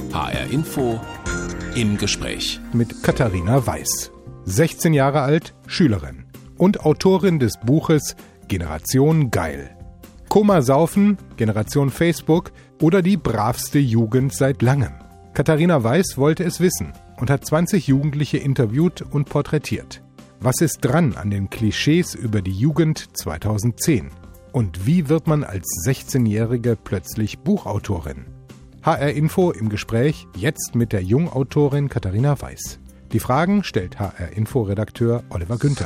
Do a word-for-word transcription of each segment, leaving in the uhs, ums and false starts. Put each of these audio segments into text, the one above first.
H R Info im Gespräch. Mit Katharina Weiß. sechzehn Jahre alt, Schülerin und Autorin des Buches Generation Geil. Koma saufen, Generation Facebook oder die bravste Jugend seit langem. Katharina Weiß wollte es wissen und hat zwanzig Jugendliche interviewt und porträtiert. Was ist dran an den Klischees über die Jugend zweitausendzehn? Und wie wird man als sechzehnjährige plötzlich Buchautorin? H R Info im Gespräch, jetzt mit der Jungautorin Katharina Weiß. Die Fragen stellt H R Info-Redakteur Oliver Günther.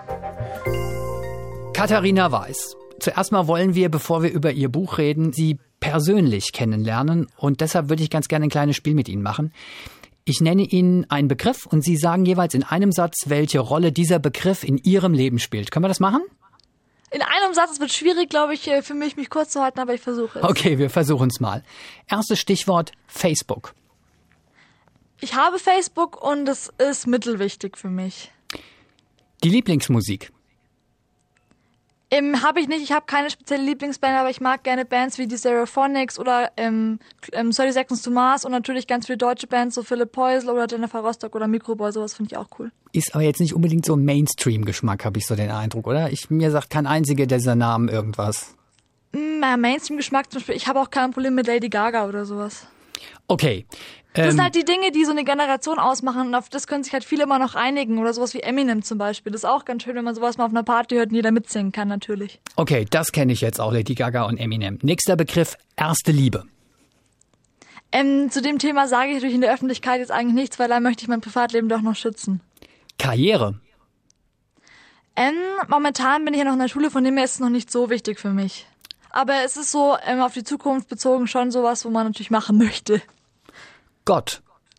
Katharina Weiß. Zuerst mal wollen wir, bevor wir über Ihr Buch reden, Sie persönlich kennenlernen. Und deshalb würde ich ganz gerne ein kleines Spiel mit Ihnen machen. Ich nenne Ihnen einen Begriff und Sie sagen jeweils in einem Satz, welche Rolle dieser Begriff in Ihrem Leben spielt. Können wir das machen? In einem Satz, es wird schwierig, glaube ich, für mich, mich kurz zu halten, aber ich versuche es. Okay, wir versuchen es mal. Erstes Stichwort, Facebook. Ich habe Facebook und es ist mittelwichtig für mich. Die Lieblingsmusik. Ähm, habe ich nicht, ich habe keine spezielle Lieblingsband, aber ich mag gerne Bands wie die Stereophonics oder ähm, ähm, thirty Seconds to Mars und natürlich ganz viele deutsche Bands, so Philipp Poisel oder Jennifer Rostock oder Microboy, sowas finde ich auch cool. Ist aber jetzt nicht unbedingt so ein Mainstream-Geschmack, habe ich so den Eindruck, oder? Ich, mir sagt kein einziger dieser Namen irgendwas. Ja, Mainstream-Geschmack zum Beispiel, ich habe auch kein Problem mit Lady Gaga oder sowas. Okay. Das ähm, sind halt die Dinge, die so eine Generation ausmachen und auf das können sich halt viele immer noch einigen oder sowas wie Eminem zum Beispiel. Das ist auch ganz schön, wenn man sowas mal auf einer Party hört und jeder mitsingen kann natürlich. Okay, das kenne ich jetzt auch, Lady Gaga und Eminem. Nächster Begriff, erste Liebe. Ähm, zu dem Thema sage ich natürlich in der Öffentlichkeit jetzt eigentlich nichts, weil da möchte ich mein Privatleben doch noch schützen. Karriere. Ähm, momentan bin ich ja noch in der Schule, von dem her ist es noch nicht so wichtig für mich. Aber es ist so ähm, auf die Zukunft bezogen schon sowas, wo man natürlich machen möchte. Gott.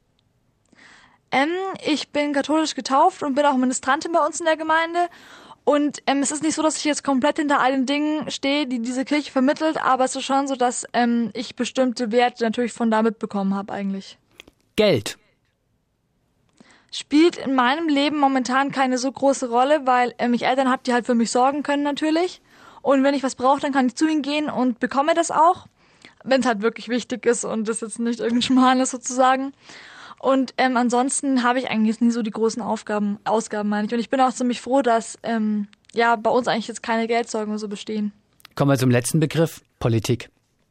Ähm, ich bin katholisch getauft und bin auch Ministrantin bei uns in der Gemeinde. Und ähm, es ist nicht so, dass ich jetzt komplett hinter all den Dingen stehe, die diese Kirche vermittelt, aber es ist schon so, dass ähm, ich bestimmte Werte natürlich von da mitbekommen habe eigentlich. Geld. Spielt in meinem Leben momentan keine so große Rolle, weil ähm, ich Eltern habe, die halt für mich sorgen können natürlich. Und wenn ich was brauche, dann kann ich zu ihnen gehen und bekomme das auch. Wenn es halt wirklich wichtig ist und das jetzt nicht irgendein Schmarrn ist sozusagen. Und ähm, ansonsten habe ich eigentlich jetzt nie so die großen Aufgaben, Ausgaben, meine ich. Und ich bin auch ziemlich froh, dass ähm, ja bei uns eigentlich jetzt keine Geldsorgen oder so bestehen. Kommen wir zum letzten Begriff, Politik.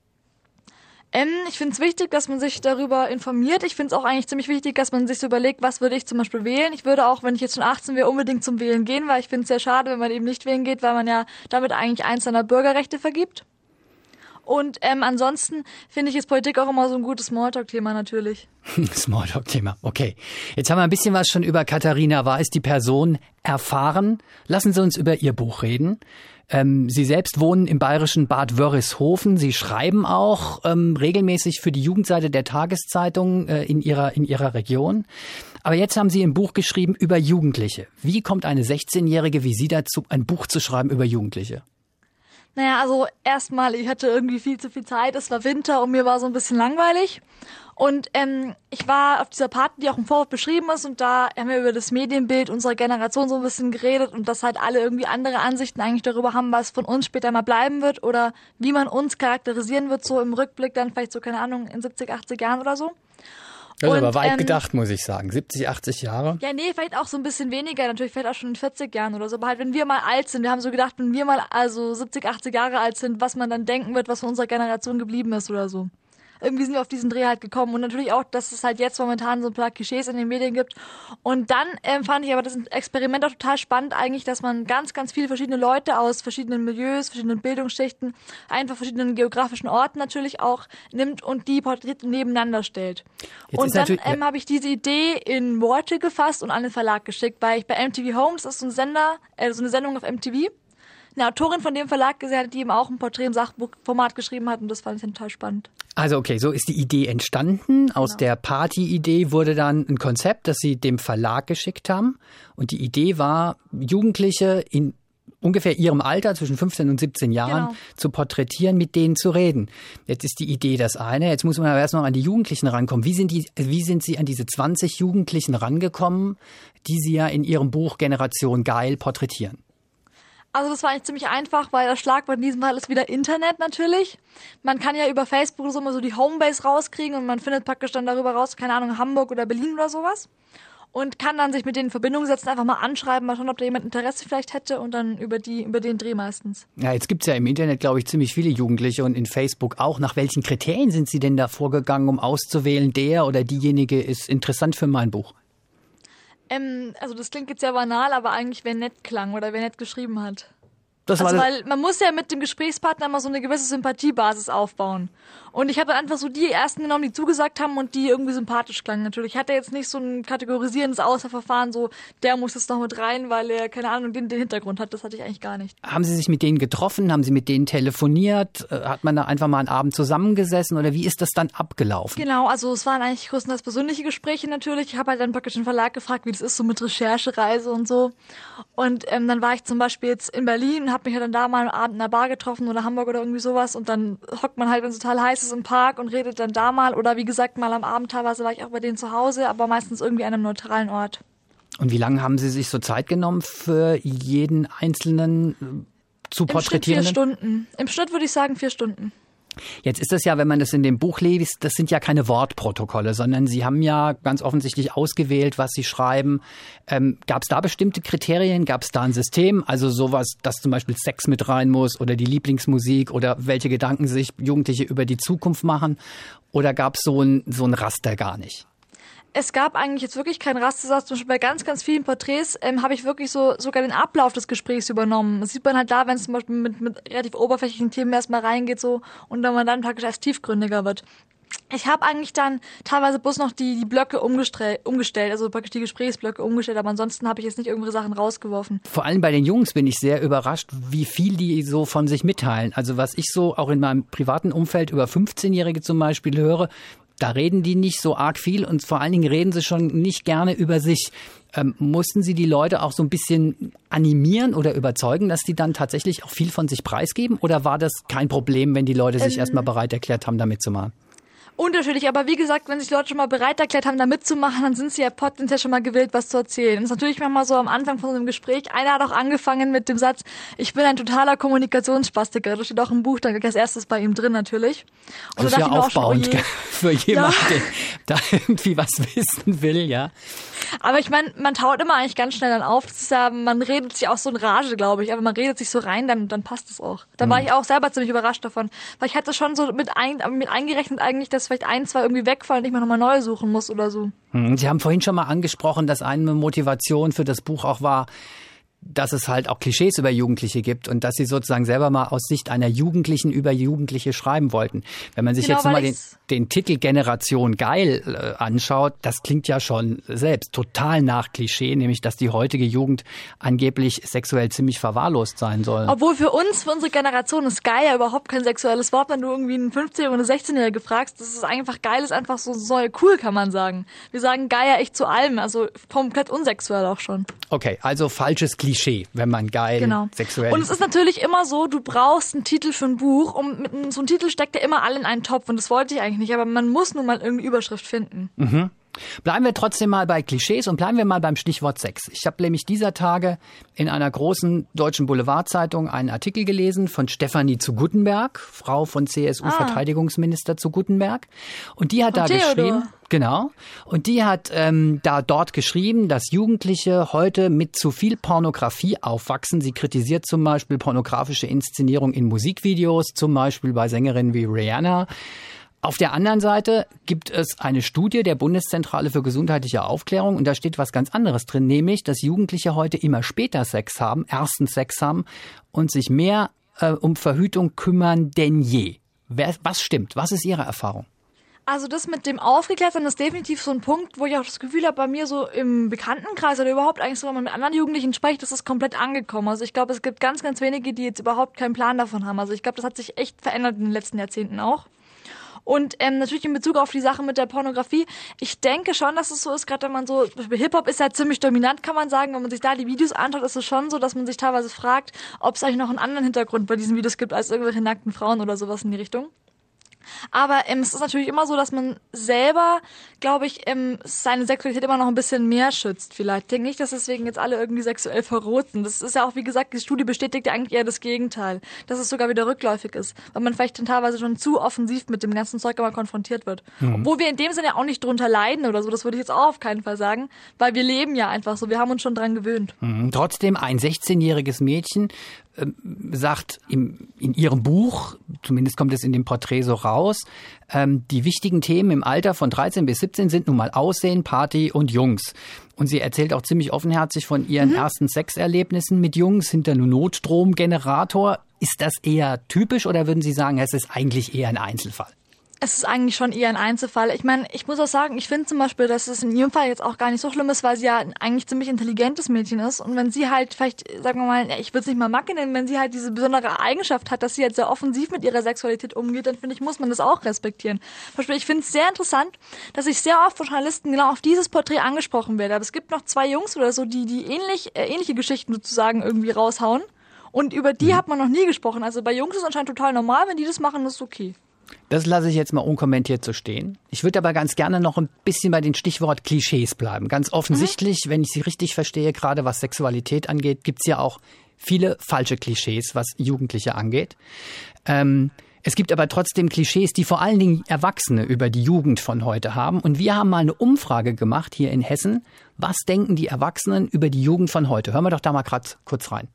Ähm, ich finde es wichtig, dass man sich darüber informiert. Ich finde es auch eigentlich ziemlich wichtig, dass man sich so überlegt, was würde ich zum Beispiel wählen. Ich würde auch, wenn ich jetzt schon achtzehn wäre, unbedingt zum Wählen gehen, weil ich finde es sehr schade, wenn man eben nicht wählen geht, weil man ja damit eigentlich eins seiner Bürgerrechte vergibt. Und ähm, ansonsten finde ich jetzt Politik auch immer so ein gutes Smalltalk-Thema natürlich. Smalltalk-Thema, okay. Jetzt haben wir ein bisschen was schon über Katharina Weiß, die Person, erfahren. Lassen Sie uns über Ihr Buch reden. Ähm, Sie selbst wohnen im bayerischen Bad Wörishofen. Sie schreiben auch ähm, regelmäßig für die Jugendseite der Tageszeitung äh, in ihrer in ihrer Region. Aber jetzt haben Sie ein Buch geschrieben über Jugendliche. Wie kommt eine sechzehnjährige wie Sie dazu, ein Buch zu schreiben über Jugendliche? Naja, also erstmal, ich hatte irgendwie viel zu viel Zeit, es war Winter und mir war so ein bisschen langweilig. Und ähm, ich war auf dieser Party, die auch im Vorwort beschrieben ist, und da haben wir über das Medienbild unserer Generation so ein bisschen geredet und dass halt alle irgendwie andere Ansichten eigentlich darüber haben, was von uns später mal bleiben wird oder wie man uns charakterisieren wird, so im Rückblick dann vielleicht so, keine Ahnung, in siebzig, achtzig Jahren oder so. Das ist aber weit ähm, gedacht, muss ich sagen. siebzig, achtzig Jahre? Ja, nee, vielleicht auch so ein bisschen weniger. Natürlich vielleicht auch schon in vierzig Jahren oder so. Aber halt, wenn wir mal alt sind, wir haben so gedacht, wenn wir mal also siebzig, achtzig Jahre alt sind, was man dann denken wird, was von unserer Generation geblieben ist oder so. Irgendwie sind wir auf diesen Dreh halt gekommen. Und natürlich auch, dass es halt jetzt momentan so ein paar Klischees in den Medien gibt. Und dann ähm, fand ich aber das Experiment auch total spannend eigentlich, dass man ganz, ganz viele verschiedene Leute aus verschiedenen Milieus, verschiedenen Bildungsschichten, einfach verschiedenen geografischen Orten natürlich auch nimmt und die porträtiert nebeneinander stellt. Jetzt und dann ähm, ja. habe ich diese Idee in Worte gefasst und an den Verlag geschickt, weil ich bei M T V Home, das ist so ein Sender, äh, so eine Sendung auf M T V, eine Autorin von dem Verlag gesehen hat, die eben auch ein Porträt im Sachbuchformat geschrieben hat und das fand ich total spannend. Also okay, so ist die Idee entstanden. Aus genau. der Party-Idee wurde dann ein Konzept, das Sie dem Verlag geschickt haben. Und die Idee war, Jugendliche in ungefähr ihrem Alter, zwischen fünfzehn und siebzehn Jahren, genau. zu porträtieren, mit denen zu reden. Jetzt ist die Idee das eine. Jetzt muss man aber erst noch an die Jugendlichen rankommen. Wie sind die, wie sind Sie an diese zwanzig Jugendlichen rangekommen, die Sie ja in Ihrem Buch Generation Geil porträtieren? Also das war eigentlich ziemlich einfach, weil das Schlagwort in diesem Fall ist wieder Internet natürlich. Man kann ja über Facebook so immer so die Homebase rauskriegen und man findet praktisch dann darüber raus, keine Ahnung, Hamburg oder Berlin oder sowas. Und kann dann sich mit denen in Verbindung setzen, einfach mal anschreiben, mal schauen, ob da jemand Interesse vielleicht hätte und dann über die über den Dreh meistens. Ja, jetzt gibt's ja im Internet, glaube ich, ziemlich viele Jugendliche und in Facebook auch. Nach welchen Kriterien sind Sie denn da vorgegangen, um auszuwählen, der oder diejenige ist interessant für mein Buch? Ähm, also das klingt jetzt sehr banal, aber eigentlich wer nett klang oder wer nett geschrieben hat. Das also war weil man muss ja mit dem Gesprächspartner immer so eine gewisse Sympathiebasis aufbauen. Und ich habe dann einfach so die ersten genommen, die zugesagt haben und die irgendwie sympathisch klangen natürlich. Ich hatte jetzt nicht so ein kategorisierendes Auswahlverfahren, so der muss jetzt noch mit rein, weil er, keine Ahnung, den, den Hintergrund hat. Das hatte ich eigentlich gar nicht. Haben Sie sich mit denen getroffen? Haben Sie mit denen telefoniert? Hat man da einfach mal einen Abend zusammengesessen oder wie ist das dann abgelaufen? Genau, also es waren eigentlich größtenteils persönliche Gespräche natürlich. Ich habe halt dann praktisch den Verlag gefragt, wie das ist so mit Recherchereise und so. Und ähm, dann war ich zum Beispiel jetzt in Berlin und habe mich ja dann da mal am Abend in einer Bar getroffen oder Hamburg oder irgendwie sowas und dann hockt man halt, wenn es total heiß ist, im Park und redet dann da mal oder wie gesagt mal am Abend teilweise war ich auch bei denen zu Hause, aber meistens irgendwie an einem neutralen Ort. Und wie lange haben Sie sich so Zeit genommen für jeden einzelnen zu porträtierenden? Im Schnitt vier Stunden. Im Schnitt würde ich sagen vier Stunden. Jetzt ist das ja, wenn man das in dem Buch liest, das sind ja keine Wortprotokolle, sondern Sie haben ja ganz offensichtlich ausgewählt, was Sie schreiben. Ähm, gab es da bestimmte Kriterien? Gab es da ein System? Also sowas, dass zum Beispiel Sex mit rein muss oder die Lieblingsmusik oder welche Gedanken sich Jugendliche über die Zukunft machen? Oder gab es so ein, so ein Raster gar nicht? Es gab eigentlich jetzt wirklich keinen Rastersatz. Zum Beispiel bei ganz, ganz vielen Porträts ähm, habe ich wirklich so sogar den Ablauf des Gesprächs übernommen. Das sieht man halt da, wenn es zum Beispiel mit, mit relativ oberflächlichen Themen erstmal reingeht so und wenn man dann praktisch erst tiefgründiger wird. Ich habe eigentlich dann teilweise bloß noch die, die Blöcke umgestellt, umgestellt, also praktisch die Gesprächsblöcke umgestellt, aber ansonsten habe ich jetzt nicht irgendwelche Sachen rausgeworfen. Vor allem bei den Jungs bin ich sehr überrascht, wie viel die so von sich mitteilen. Also was ich so auch in meinem privaten Umfeld über fünfzehnjährige zum Beispiel höre, da reden die nicht so arg viel und vor allen Dingen reden sie schon nicht gerne über sich. Ähm, mussten Sie die Leute auch so ein bisschen animieren oder überzeugen, dass die dann tatsächlich auch viel von sich preisgeben? Oder war das kein Problem, wenn die Leute sich ähm, erstmal bereit erklärt haben, da mitzumachen? Unterschiedlich, aber wie gesagt, wenn sich Leute schon mal bereit erklärt haben, da mitzumachen, dann sind sie ja potenziell schon mal gewillt, was zu erzählen. Das ist natürlich manchmal so am Anfang von so einem Gespräch. Einer hat auch angefangen mit dem Satz, ich bin ein totaler Kommunikationsspastiker. Das steht auch im Buch, dann als erstes bei ihm drin natürlich. Und das ist ja aufbauend schon, oh für jemanden, ja. der da irgendwie was wissen will, ja. Aber ich meine, man taut immer eigentlich ganz schnell dann auf. Das ist ja, man redet sich auch so in Rage, glaube ich. Aber man redet sich so rein, dann, dann passt es auch. Da mhm. war ich auch selber ziemlich überrascht davon. Weil ich hatte schon so mit, ein, mit eingerechnet eigentlich, dass vielleicht ein, zwei irgendwie wegfallen und ich mir nochmal neu suchen muss oder so. Sie haben vorhin schon mal angesprochen, dass eine Motivation für das Buch auch war, dass es halt auch Klischees über Jugendliche gibt und dass Sie sozusagen selber mal aus Sicht einer Jugendlichen über Jugendliche schreiben wollten. Wenn man sich genau, jetzt nochmal den, den Titel Generation Geil äh, anschaut, das klingt ja schon selbst total nach Klischee, nämlich dass die heutige Jugend angeblich sexuell ziemlich verwahrlost sein soll. Obwohl für uns, für unsere Generation ist geil ja überhaupt kein sexuelles Wort, wenn du irgendwie einen fünfzehnjährigen oder sechzehnjährigen fragst. Das ist einfach geil, ist einfach so, so cool, kann man sagen. Wir sagen geil ja echt zu allem, also komplett unsexuell auch schon. Okay, also falsches Klischee, wenn man geil genau. sexuell... Und es ist natürlich immer so, du brauchst einen Titel für ein Buch und mit so einem Titel steckt ja immer alle in einen Topf und das wollte ich eigentlich nicht, aber man muss nun mal irgendeine Überschrift finden. Mhm. Bleiben wir trotzdem mal bei Klischees und bleiben wir mal beim Stichwort Sex. Ich habe nämlich dieser Tage in einer großen deutschen Boulevardzeitung einen Artikel gelesen von Stefanie zu Guttenberg, Frau von C S U-Verteidigungsminister ah. zu Guttenberg. Und die hat von da Theodor. geschrieben, genau, und die hat ähm, da dort geschrieben, dass Jugendliche heute mit zu viel Pornografie aufwachsen. Sie kritisiert zum Beispiel pornografische Inszenierung in Musikvideos, zum Beispiel bei Sängerinnen wie Rihanna. Auf der anderen Seite gibt es eine Studie der Bundeszentrale für gesundheitliche Aufklärung und da steht was ganz anderes drin, nämlich, dass Jugendliche heute immer später Sex haben, ersten Sex haben und sich mehr äh, um Verhütung kümmern denn je. Wer, was stimmt? Was ist Ihre Erfahrung? Also das mit dem Aufgeklärtsein ist definitiv so ein Punkt, wo ich auch das Gefühl habe, bei mir so im Bekanntenkreis oder überhaupt eigentlich so, wenn man mit anderen Jugendlichen spricht, das ist komplett angekommen. Also ich glaube, es gibt ganz, ganz wenige, die jetzt überhaupt keinen Plan davon haben. Also ich glaube, das hat sich echt verändert in den letzten Jahrzehnten auch. Und ähm, natürlich in Bezug auf die Sache mit der Pornografie, ich denke schon, dass es so ist, gerade wenn man so, Hip-Hop ist ja ziemlich dominant, kann man sagen, wenn man sich da die Videos anschaut, ist es schon so, dass man sich teilweise fragt, ob es eigentlich noch einen anderen Hintergrund bei diesen Videos gibt, als irgendwelche nackten Frauen oder sowas in die Richtung. Aber ähm, es ist natürlich immer so, dass man selber, glaube ich, ähm, seine Sexualität immer noch ein bisschen mehr schützt vielleicht. Ich denke nicht, dass deswegen jetzt alle irgendwie sexuell verroht sind. Das ist ja auch, wie gesagt, die Studie bestätigt ja eigentlich eher das Gegenteil. Dass es sogar wieder rückläufig ist. Weil man vielleicht dann teilweise schon zu offensiv mit dem ganzen Zeug immer konfrontiert wird. Mhm. Obwohl wir in dem Sinne ja auch nicht drunter leiden oder so. Das würde ich jetzt auch auf keinen Fall sagen. Weil wir leben ja einfach so. Wir haben uns schon dran gewöhnt. Mhm. Trotzdem, ein sechzehnjähriges Mädchen äh, sagt im, in ihrem Buch, zumindest kommt es in dem Porträt so raus, ähm, die wichtigen Themen im Alter von dreizehn bis siebzehn sind nun mal Aussehen, Party und Jungs. Und sie erzählt auch ziemlich offenherzig von ihren mhm. ersten Sexerlebnissen mit Jungs hinter einem Notstromgenerator. Ist das eher typisch oder würden Sie sagen, es ist eigentlich eher ein Einzelfall? Es ist eigentlich schon eher ein Einzelfall. Ich meine, ich muss auch sagen, ich finde zum Beispiel, dass es in ihrem Fall jetzt auch gar nicht so schlimm ist, weil sie ja eigentlich ziemlich intelligentes Mädchen ist. Und wenn sie halt vielleicht, sagen wir mal, ich würde es nicht mal Macke nennen, wenn sie halt diese besondere Eigenschaft hat, dass sie halt sehr offensiv mit ihrer Sexualität umgeht, dann finde ich, muss man das auch respektieren. Zum Beispiel, ich finde es sehr interessant, dass ich sehr oft von Journalisten genau auf dieses Porträt angesprochen werde. Aber es gibt noch zwei Jungs oder so, die die ähnlich äh, ähnliche Geschichten sozusagen irgendwie raushauen. Und über die mhm. hat man noch nie gesprochen. Also bei Jungs ist es anscheinend total normal, wenn die das machen, ist okay. Das lasse ich jetzt mal unkommentiert so stehen. Ich würde aber ganz gerne noch ein bisschen bei den Stichwort Klischees bleiben. Ganz offensichtlich, mhm. wenn ich Sie richtig verstehe, gerade was Sexualität angeht, gibt es ja auch viele falsche Klischees, was Jugendliche angeht. Ähm, es gibt aber trotzdem Klischees, die vor allen Dingen Erwachsene über die Jugend von heute haben. Und wir haben mal eine Umfrage gemacht hier in Hessen. Was denken die Erwachsenen über die Jugend von heute? Hören wir doch da mal gerade kurz rein.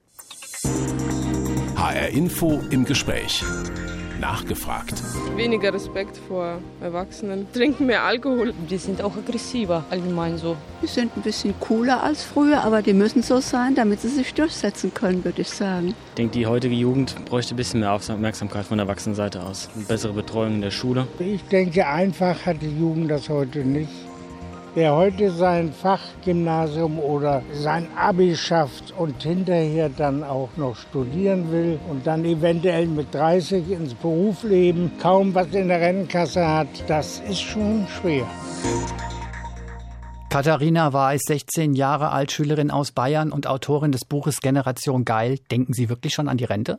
H R Info im Gespräch. Nachgefragt. Weniger Respekt vor Erwachsenen, trinken mehr Alkohol. Die sind auch aggressiver, allgemein so. Die sind ein bisschen cooler als früher, aber die müssen so sein, damit sie sich durchsetzen können, würde ich sagen. Ich denke, die heutige Jugend bräuchte ein bisschen mehr Aufmerksamkeit von der Erwachsenenseite aus. Eine bessere Betreuung in der Schule. Ich denke, einfach hat die Jugend das heute nicht. Wer heute sein Fachgymnasium oder sein Abi schafft und hinterher dann auch noch studieren will und dann eventuell mit dreißig ins Berufsleben kaum was in der Rentenkasse hat, das ist schon schwer. Katharina Weiß, sechzehn Jahre alt, Schülerin aus Bayern und Autorin des Buches Generation Geil. Denken Sie wirklich schon an die Rente?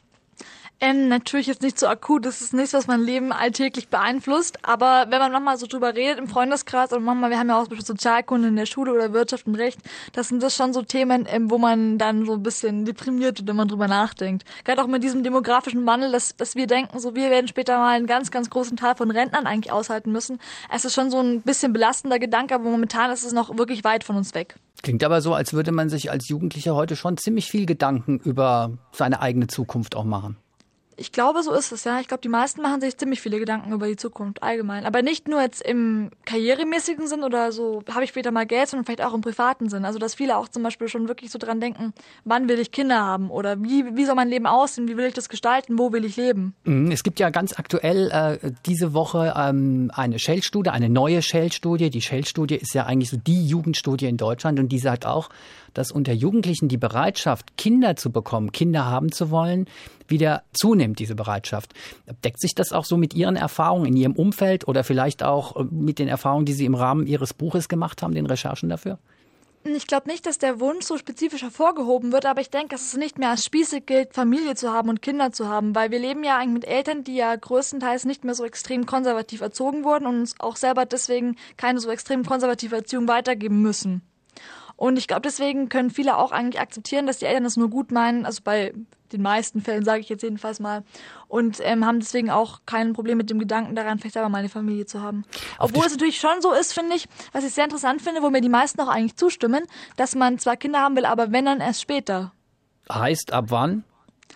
Ähm, natürlich jetzt nicht so akut, das ist nichts, was mein Leben alltäglich beeinflusst, aber wenn man manchmal so drüber redet im Freundeskreis und manchmal, wir haben ja auch zum Beispiel Sozialkunde in der Schule oder Wirtschaft und Recht, das sind das schon so Themen, ähm, wo man dann so ein bisschen deprimiert wird, wenn man drüber nachdenkt. Gerade auch mit diesem demografischen Wandel, dass, dass wir denken, so wir werden später mal einen ganz, ganz großen Teil von Rentnern eigentlich aushalten müssen. Es ist schon so ein bisschen belastender Gedanke, aber momentan ist es noch wirklich weit von uns weg. Klingt aber so, als würde man sich als Jugendlicher heute schon ziemlich viel Gedanken über seine eigene Zukunft auch machen. Ich glaube, so ist es, ja. Ich glaube, die meisten machen sich ziemlich viele Gedanken über die Zukunft allgemein. Aber nicht nur jetzt im karrieremäßigen Sinn oder so, habe ich später mal Geld, sondern vielleicht auch im privaten Sinn. Also, dass viele auch zum Beispiel schon wirklich so dran denken, wann will ich Kinder haben? Oder wie, wie soll mein Leben aussehen? Wie will ich das gestalten? Wo will ich leben? Es gibt ja ganz aktuell äh, diese Woche ähm, eine Shell-Studie, eine neue Shell-Studie. Die Shell-Studie ist ja eigentlich so die Jugendstudie in Deutschland und die sagt auch, dass unter Jugendlichen die Bereitschaft, Kinder zu bekommen, Kinder haben zu wollen, wieder zunimmt, diese Bereitschaft. Deckt sich das auch so mit Ihren Erfahrungen in Ihrem Umfeld oder vielleicht auch mit den Erfahrungen, die Sie im Rahmen Ihres Buches gemacht haben, den Recherchen dafür? Ich glaube nicht, dass der Wunsch so spezifisch hervorgehoben wird, aber ich denke, dass es nicht mehr als spießig gilt, Familie zu haben und Kinder zu haben, weil wir leben ja eigentlich mit Eltern, die ja größtenteils nicht mehr so extrem konservativ erzogen wurden und uns auch selber deswegen keine so extrem konservative Erziehung weitergeben müssen. Und ich glaube, deswegen können viele auch eigentlich akzeptieren, dass die Eltern das nur gut meinen, also bei den meisten Fällen sage ich jetzt jedenfalls mal, und ähm, haben deswegen auch kein Problem mit dem Gedanken daran, vielleicht selber mal eine Familie zu haben. Obwohl es natürlich schon so ist, finde ich, was ich sehr interessant finde, wo mir die meisten auch eigentlich zustimmen, dass man zwar Kinder haben will, aber wenn, dann erst später. Heißt, ab wann?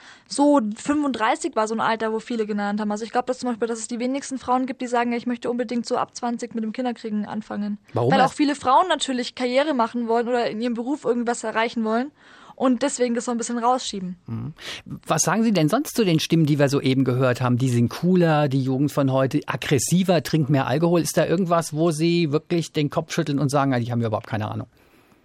So fünfunddreißig war so ein Alter, wo viele genannt haben. Also ich glaube, dass zum Beispiel, dass es die wenigsten Frauen gibt, die sagen, ich möchte unbedingt so ab zwanzig mit dem Kinderkriegen anfangen. Warum? Weil auch viele Frauen natürlich Karriere machen wollen oder in ihrem Beruf irgendwas erreichen wollen und deswegen das so ein bisschen rausschieben. Was sagen Sie denn sonst zu den Stimmen, die wir soeben gehört haben? Die sind cooler, die Jugend von heute, aggressiver, trinkt mehr Alkohol. Ist da irgendwas, wo Sie wirklich den Kopf schütteln und sagen, die haben ja überhaupt keine Ahnung?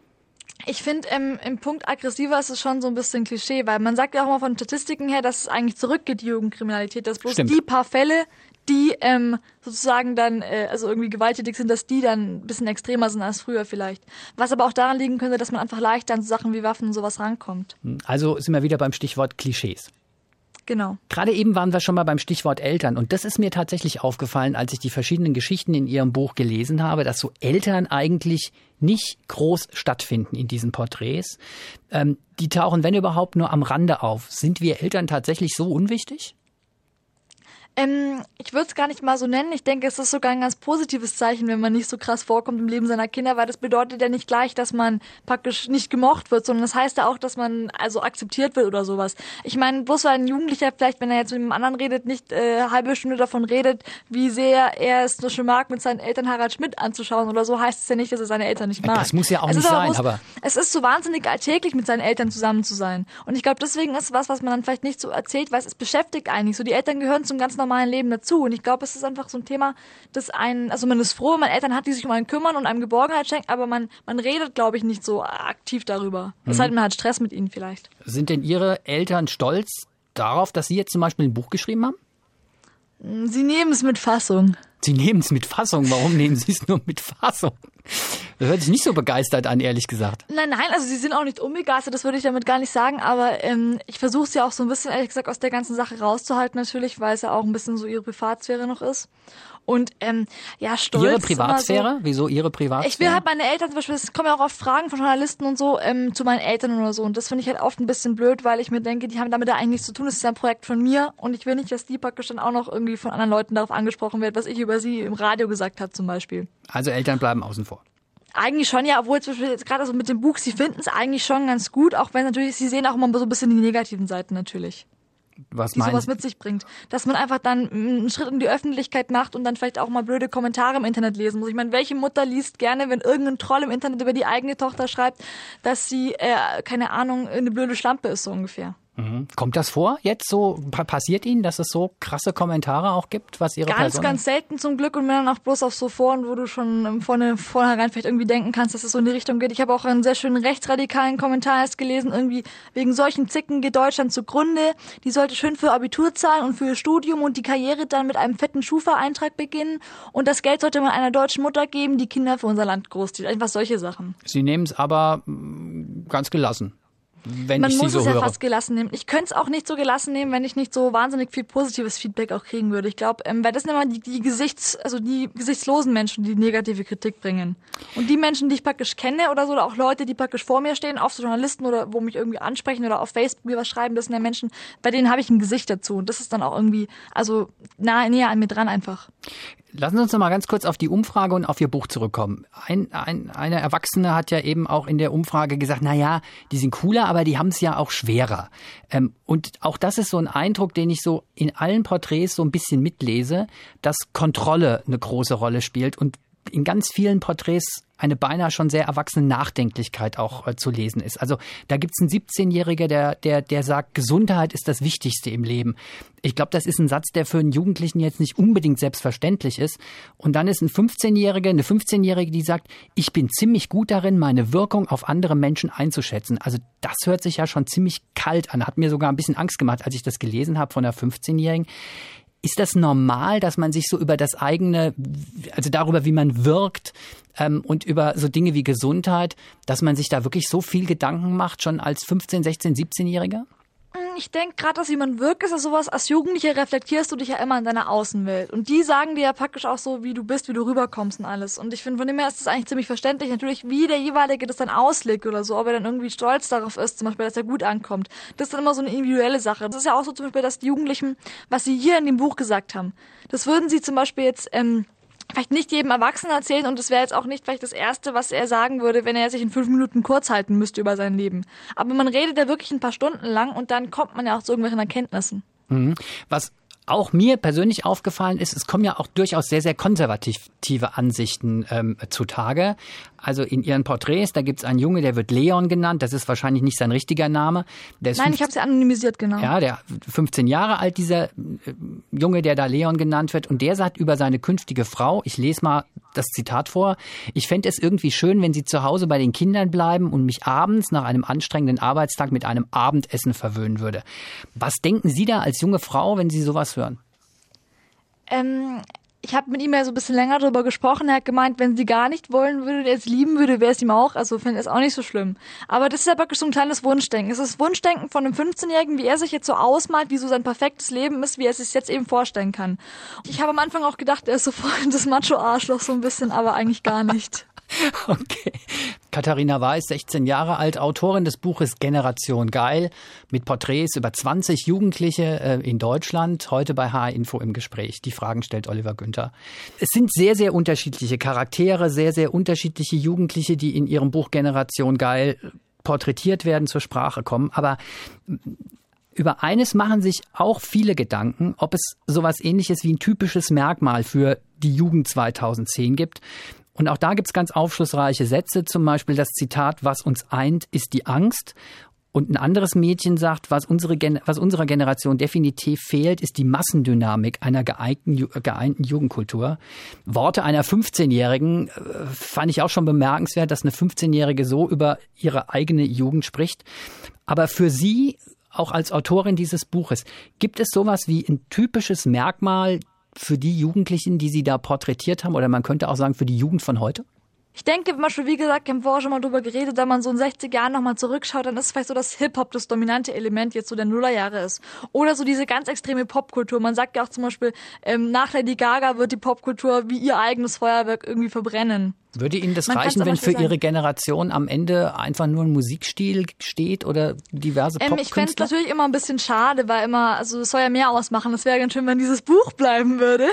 Ich finde, ähm, im Punkt aggressiver ist es schon so ein bisschen Klischee, weil man sagt ja auch immer von Statistiken her, dass es eigentlich zurückgeht, die Jugendkriminalität, dass bloß Stimmt. die paar Fälle, die ähm, sozusagen dann, äh, also irgendwie gewalttätig sind, dass die dann ein bisschen extremer sind als früher vielleicht. Was aber auch daran liegen könnte, dass man einfach leichter an so Sachen wie Waffen und sowas rankommt. Also sind wir wieder beim Stichwort Klischees. Genau. Gerade eben waren wir schon mal beim Stichwort Eltern und das ist mir tatsächlich aufgefallen, als ich die verschiedenen Geschichten in Ihrem Buch gelesen habe, dass so Eltern eigentlich nicht groß stattfinden in diesen Porträts. Ähm, die tauchen, wenn überhaupt, nur am Rande auf. Sind wir Eltern tatsächlich so unwichtig? Ähm, ich würde es gar nicht mal so nennen. Ich denke, es ist sogar ein ganz positives Zeichen, wenn man nicht so krass vorkommt im Leben seiner Kinder, weil das bedeutet ja nicht gleich, dass man praktisch nicht gemocht wird, sondern das heißt ja auch, dass man also akzeptiert wird oder sowas. Ich meine, bloß weil ein Jugendlicher vielleicht, wenn er jetzt mit einem anderen redet, nicht äh, eine halbe Stunde davon redet, wie sehr er es nur schon mag, mit seinen Eltern Harald Schmidt anzuschauen oder so, heißt es ja nicht, dass er seine Eltern nicht mag. Das muss ja auch es nicht aber sein, bloß, aber... Es ist so wahnsinnig alltäglich, mit seinen Eltern zusammen zu sein. Und ich glaube, deswegen ist es was, was man dann vielleicht nicht so erzählt, weil es beschäftigt eigentlich so. Die Eltern gehören zum ganz normalen Leben dazu. Und ich glaube, es ist einfach so ein Thema, das einen, also man ist froh, wenn man Eltern hat, die sich um einen kümmern und einem Geborgenheit schenken, aber man, man redet, glaube ich, nicht so aktiv darüber. Es mhm. hat man halt Stress mit ihnen vielleicht. Sind denn Ihre Eltern stolz darauf, dass Sie jetzt zum Beispiel ein Buch geschrieben haben? Sie nehmen es mit Fassung. Sie nehmen es mit Fassung. Warum nehmen Sie es nur mit Fassung? Das hört sich nicht so begeistert an, ehrlich gesagt. Nein, nein, also Sie sind auch nicht unbegeistert, das würde ich damit gar nicht sagen, aber ähm, ich versuche es ja auch so ein bisschen, ehrlich gesagt, aus der ganzen Sache rauszuhalten natürlich, weil es ja auch ein bisschen so Ihre Privatsphäre noch ist. Und ähm, ja, Stolz. Ihre Privatsphäre? So, Wieso Ihre Privatsphäre? Ich will halt meine Eltern zum Beispiel, es kommen ja auch oft Fragen von Journalisten und so ähm, zu meinen Eltern oder so. Und das finde ich halt oft ein bisschen blöd, weil ich mir denke, die haben damit ja eigentlich nichts zu tun. Das ist ja ein Projekt von mir und ich will nicht, dass die praktisch dann auch noch irgendwie von anderen Leuten darauf angesprochen wird, was ich über sie im Radio gesagt habe zum Beispiel. Also Eltern bleiben außen vor. Eigentlich schon, ja, obwohl zum Beispiel jetzt gerade also mit dem Buch, sie finden es eigentlich schon ganz gut, auch wenn natürlich, sie sehen auch immer so ein bisschen die negativen Seiten natürlich. Was die sowas mit sich bringt. Dass man einfach dann einen Schritt in die Öffentlichkeit macht und dann vielleicht auch mal blöde Kommentare im Internet lesen muss. Ich meine, welche Mutter liest gerne, wenn irgendein Troll im Internet über die eigene Tochter schreibt, dass sie, äh, keine Ahnung, eine blöde Schlampe ist, so ungefähr. Mhm. Kommt das vor? Jetzt so, passiert Ihnen, dass es so krasse Kommentare auch gibt, was Ihre Ganz, Person... ganz selten zum Glück und dann auch bloß auf so Foren, wo du schon vorne, vornherein vielleicht irgendwie denken kannst, dass es so in die Richtung geht. Ich habe auch einen sehr schönen rechtsradikalen Kommentar erst gelesen, irgendwie wegen solchen Zicken geht Deutschland zugrunde. Die sollte schön für Abitur zahlen und für ihr Studium und die Karriere dann mit einem fetten Schufa-Eintrag beginnen und das Geld sollte man einer deutschen Mutter geben, die Kinder für unser Land großzieht. Einfach solche Sachen. Sie nehmen es aber ganz gelassen. Wenn Man ich sie muss so es ja höre. fast gelassen nehmen. Ich könnte es auch nicht so gelassen nehmen, wenn ich nicht so wahnsinnig viel positives Feedback auch kriegen würde. Ich glaube, ähm, weil das sind immer die, die Gesichts, also die gesichtslosen Menschen, die negative Kritik bringen. Und die Menschen, die ich praktisch kenne oder so, oder auch Leute, die praktisch vor mir stehen, auch so Journalisten oder wo mich irgendwie ansprechen oder auf Facebook mir was schreiben, das sind ja Menschen, bei denen habe ich ein Gesicht dazu. Und das ist dann auch irgendwie, also nah, näher an mir dran einfach. Lassen Sie uns noch mal ganz kurz auf die Umfrage und auf Ihr Buch zurückkommen. Ein, ein, eine Erwachsene hat ja eben auch in der Umfrage gesagt, na ja, die sind cooler, aber die haben es ja auch schwerer. Ähm, und auch das ist so ein Eindruck, den ich so in allen Porträts so ein bisschen mitlese, dass Kontrolle eine große Rolle spielt und in ganz vielen Porträts eine beinahe schon sehr erwachsene Nachdenklichkeit auch äh, zu lesen ist. Also da gibt's einen siebzehnjähriger, der, der, der sagt, Gesundheit ist das Wichtigste im Leben. Ich glaube, das ist ein Satz, der für einen Jugendlichen jetzt nicht unbedingt selbstverständlich ist. Und dann ist ein fünfzehnjähriger, eine fünfzehnjährige, die sagt, ich bin ziemlich gut darin, meine Wirkung auf andere Menschen einzuschätzen. Also das hört sich ja schon ziemlich kalt an. Hat mir sogar ein bisschen Angst gemacht, als ich das gelesen habe von einer fünfzehnjährigen. Ist das normal, dass man sich so über das eigene, also darüber, wie man wirkt ähm, und über so Dinge wie Gesundheit, dass man sich da wirklich so viel Gedanken macht, schon als fünfzehn-, sechzehn-, siebzehnjähriger? Ich denke gerade, dass jemand wirkt, ist das sowas, als Jugendlicher reflektierst du dich ja immer in deiner Außenwelt. Und die sagen dir ja praktisch auch so, wie du bist, wie du rüberkommst und alles. Und ich finde, von dem her ist das eigentlich ziemlich verständlich. Natürlich, wie der jeweilige das dann auslegt oder so, ob er dann irgendwie stolz darauf ist, zum Beispiel, dass er gut ankommt. Das ist dann immer so eine individuelle Sache. Das ist ja auch so zum Beispiel, dass die Jugendlichen, was sie hier in dem Buch gesagt haben, das würden sie zum Beispiel jetzt, ähm, vielleicht nicht jedem Erwachsenen erzählen und das wäre jetzt auch nicht vielleicht das Erste, was er sagen würde, wenn er sich in fünf Minuten kurz halten müsste über sein Leben. Aber man redet ja wirklich ein paar Stunden lang und dann kommt man ja auch zu irgendwelchen Erkenntnissen. Mhm. Was auch mir persönlich aufgefallen ist, es kommen ja auch durchaus sehr, sehr konservative Ansichten ähm, zutage. Also in Ihren Porträts, da gibt's einen Junge, der wird Leon genannt. Das ist wahrscheinlich nicht sein richtiger Name. Der ist Nein, fünfzehn, ich habe sie anonymisiert, genau. Ja, der fünfzehn Jahre alt, dieser äh, Junge, der da Leon genannt wird. Und der sagt über seine künftige Frau, ich lese mal das Zitat vor, ich fände es irgendwie schön, wenn sie zu Hause bei den Kindern bleiben und mich abends nach einem anstrengenden Arbeitstag mit einem Abendessen verwöhnen würde. Was denken Sie da als junge Frau, wenn Sie sowas hören? Ähm, Ich habe mit ihm ja so ein bisschen länger darüber gesprochen. Er hat gemeint, wenn sie gar nicht wollen würde, er es lieben würde, wäre es ihm auch. Also finde ich es auch nicht so schlimm. Aber das ist ja wirklich so ein kleines Wunschdenken. Es ist Wunschdenken von einem fünfzehnjährigen, wie er sich jetzt so ausmalt, wie so sein perfektes Leben ist, wie er es sich jetzt eben vorstellen kann. Ich habe am Anfang auch gedacht, er ist so voll das Macho-Arschloch so ein bisschen, aber eigentlich gar nicht. Okay. Katharina Weiß, sechzehn Jahre alt, Autorin des Buches Generation Geil mit Porträts über zwanzig Jugendliche äh, in Deutschland. Heute bei H R Info im Gespräch. Die Fragen stellt Oliver Günther. Es sind sehr, sehr unterschiedliche Charaktere, sehr, sehr unterschiedliche Jugendliche, die in ihrem Buch Generation Geil porträtiert werden, zur Sprache kommen. Aber über eines machen sich auch viele Gedanken, ob es sowas Ähnliches wie ein typisches Merkmal für die Jugend zweitausendzehn gibt. Und auch da gibt's ganz aufschlussreiche Sätze, zum Beispiel das Zitat, was uns eint, ist die Angst. Und ein anderes Mädchen sagt, was, unsere Gen- was unserer Generation definitiv fehlt, ist die Massendynamik einer geeinten, geeinten Jugendkultur. Worte einer fünfzehnjährigen äh, fand ich auch schon bemerkenswert, dass eine fünfzehnjährige so über ihre eigene Jugend spricht. Aber für Sie, auch als Autorin dieses Buches, gibt es sowas wie ein typisches Merkmal für die Jugendlichen, die Sie da porträtiert haben? Oder man könnte auch sagen, für die Jugend von heute? Ich denke, zum Beispiel, wie gesagt, wir haben vorher schon mal drüber geredet, wenn man so in sechzig Jahren nochmal zurückschaut, dann ist vielleicht so das Hip-Hop das dominante Element jetzt so der Nullerjahre ist. Oder so diese ganz extreme Popkultur. Man sagt ja auch zum Beispiel, ähm, nach Lady Gaga wird die Popkultur wie ihr eigenes Feuerwerk irgendwie verbrennen. Würde Ihnen das Man reichen, wenn für sagen. Ihre Generation am Ende einfach nur ein Musikstil steht oder diverse Ähm, Popkünstler? ich fände es natürlich immer ein bisschen schade, weil immer, also es soll ja mehr ausmachen. Es wäre ganz schön, wenn dieses Buch bleiben würde.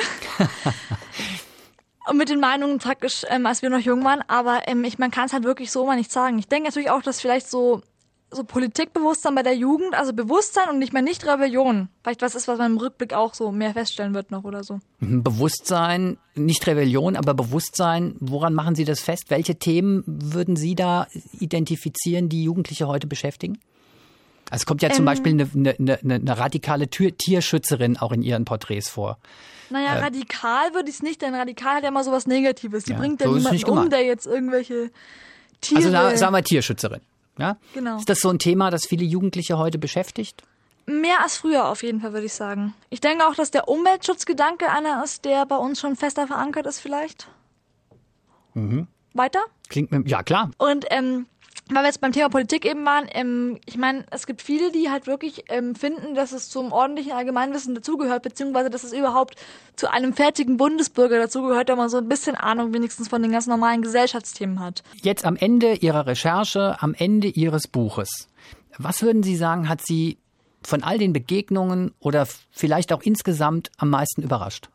Und mit den Meinungen praktisch, ähm, als wir noch jung waren. Aber ähm, ich, man kann es halt wirklich so mal nicht sagen. Ich denke natürlich auch, dass vielleicht so so Politikbewusstsein bei der Jugend, also Bewusstsein und nicht mehr nicht Rebellion. Vielleicht was ist, was man im Rückblick auch so mehr feststellen wird noch oder so. Bewusstsein, nicht Rebellion, aber Bewusstsein. Woran machen Sie das fest? Welche Themen würden Sie da identifizieren, die Jugendliche heute beschäftigen? Also es kommt ja zum ähm, Beispiel eine, eine, eine, eine radikale Tür, Tierschützerin auch in Ihren Porträts vor. Naja, äh, radikal würde ich es nicht, denn radikal hat ja immer sowas Negatives. Die ja, bringt ja so niemanden um, der jetzt irgendwelche Tiere... Also da, sagen wir Tierschützerin. Ja? Genau. Ist das so ein Thema, das viele Jugendliche heute beschäftigt? Mehr als früher auf jeden Fall, würde ich sagen. Ich denke auch, dass der Umweltschutzgedanke einer ist, der bei uns schon fester verankert ist vielleicht. Mhm. Weiter? Klingt mir, ja klar. Und ähm, weil wir jetzt beim Thema Politik eben waren, ähm, ich meine, es gibt viele, die halt wirklich ähm, finden, dass es zum ordentlichen Allgemeinwissen dazugehört, beziehungsweise dass es überhaupt zu einem fertigen Bundesbürger dazugehört, wenn man so ein bisschen Ahnung wenigstens von den ganz normalen Gesellschaftsthemen hat. Jetzt am Ende Ihrer Recherche, am Ende Ihres Buches, was würden Sie sagen, hat Sie von all den Begegnungen oder vielleicht auch insgesamt am meisten überrascht?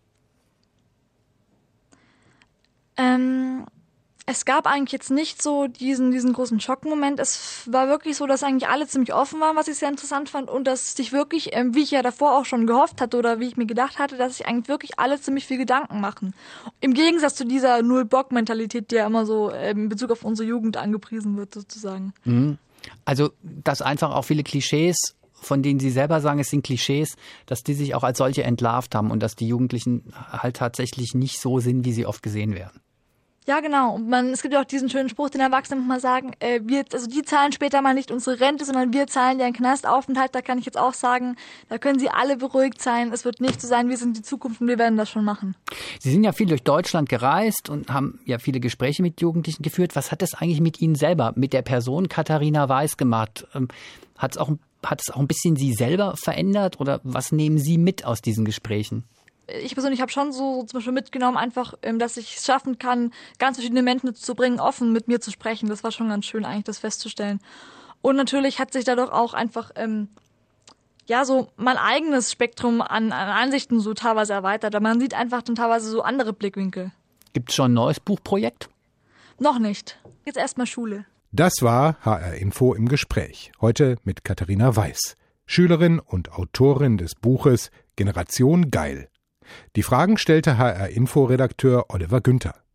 Ähm... Es gab eigentlich jetzt nicht so diesen diesen großen Schockmoment. Es war wirklich so, dass eigentlich alle ziemlich offen waren, was ich sehr interessant fand. Und dass sich wirklich, ähm, wie ich ja davor auch schon gehofft hatte oder wie ich mir gedacht hatte, dass sich eigentlich wirklich alle ziemlich viel Gedanken machen. Im Gegensatz zu dieser Null-Bock-Mentalität, die ja immer so ähm, in Bezug auf unsere Jugend angepriesen wird, sozusagen. Mhm. Also, dass einfach auch viele Klischees, von denen Sie selber sagen, es sind Klischees, dass die sich auch als solche entlarvt haben und dass die Jugendlichen halt tatsächlich nicht so sind, wie sie oft gesehen werden. Ja, genau. Und man, es gibt ja auch diesen schönen Spruch, den Erwachsenen mal sagen, äh, wir, also die zahlen später mal nicht unsere Rente, sondern wir zahlen ja einen Knastaufenthalt. Da kann ich jetzt auch sagen, da können Sie alle beruhigt sein. Es wird nicht so sein, wir sind die Zukunft und wir werden das schon machen. Sie sind ja viel durch Deutschland gereist und haben ja viele Gespräche mit Jugendlichen geführt. Was hat das eigentlich mit Ihnen selber, mit der Person Katharina Weiß gemacht? Ähm, hat es auch, hat es auch ein bisschen Sie selber verändert oder was nehmen Sie mit aus diesen Gesprächen? Ich persönlich habe schon so, so zum Beispiel mitgenommen, einfach, ähm, dass ich es schaffen kann, ganz verschiedene Menschen dazu zu bringen, offen mit mir zu sprechen. Das war schon ganz schön, eigentlich das festzustellen. Und natürlich hat sich dadurch auch einfach, ähm, ja, so mein eigenes Spektrum an, an Ansichten so teilweise erweitert. Man sieht einfach dann teilweise so andere Blickwinkel. Gibt es schon ein neues Buchprojekt? Noch nicht. Jetzt erstmal Schule. Das war H R Info im Gespräch. Heute mit Katharina Weiß, Schülerin und Autorin des Buches Generation Geil. Die Fragen stellte H R Info-Redakteur Oliver Günther.